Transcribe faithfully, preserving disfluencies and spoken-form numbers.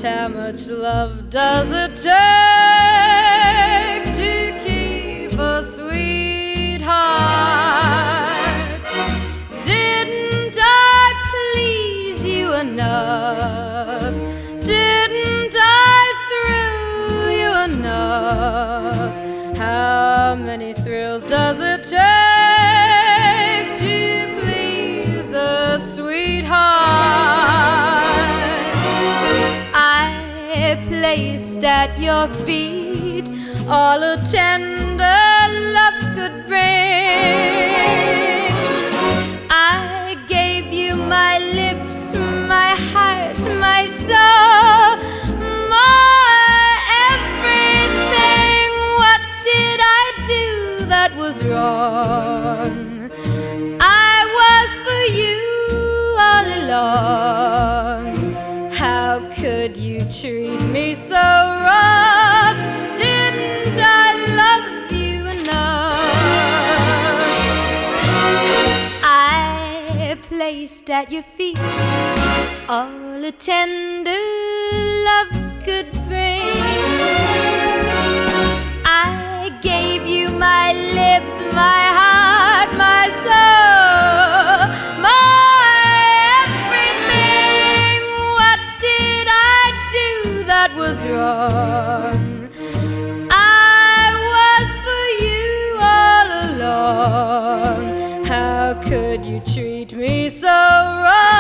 Just how much love does it take to keep a sweetheart? Didn't I please you enough? Didn't I thrill you enough? How many thrills does it take to please a sweetheart? I placed at your feet all a tender love could bring. I gave you my lips, my heart, my soul, my everything. What did I do that was wrong? I was for you all along. How could you treat me so rough? Didn't I love you enough? I placed at your feet all a tender love could bring. I gave you my lips, my heart, my soul, my everything. What did I do that was wrong? I was for you all along. How could you treat me so wrong?